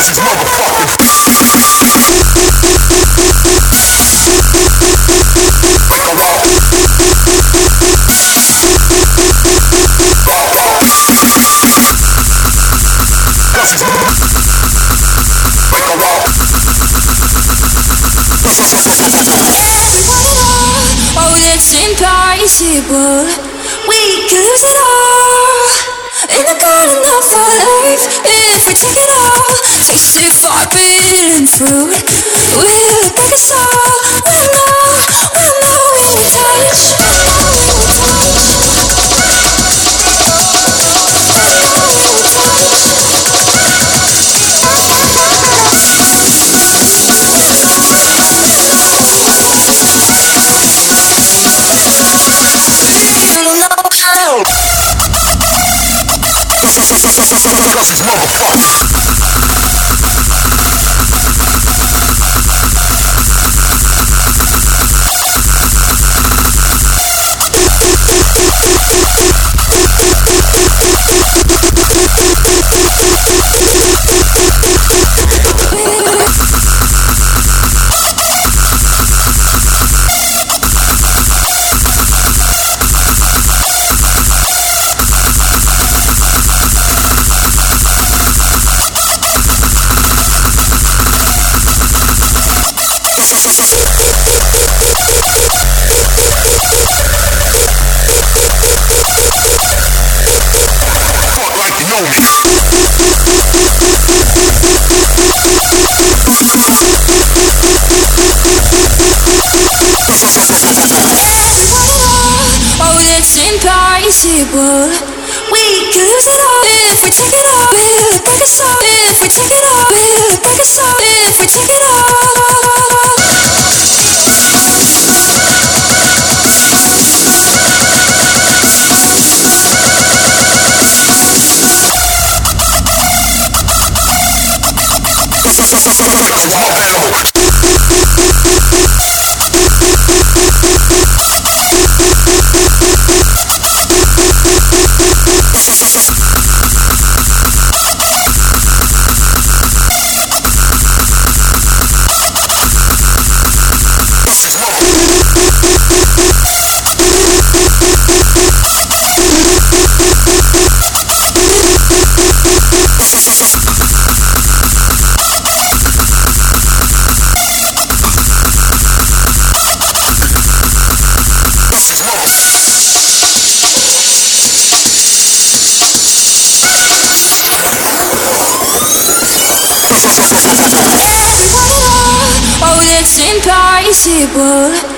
Impossible. We can lose it all in the garden of our life. If we take it all, taste it forbidden fruit. We'll break us all. We'll know when we touch. Impossible. We can lose it all if we take it all. We'll break us all if we take it all. We'll break us all if we take it all. Impossible.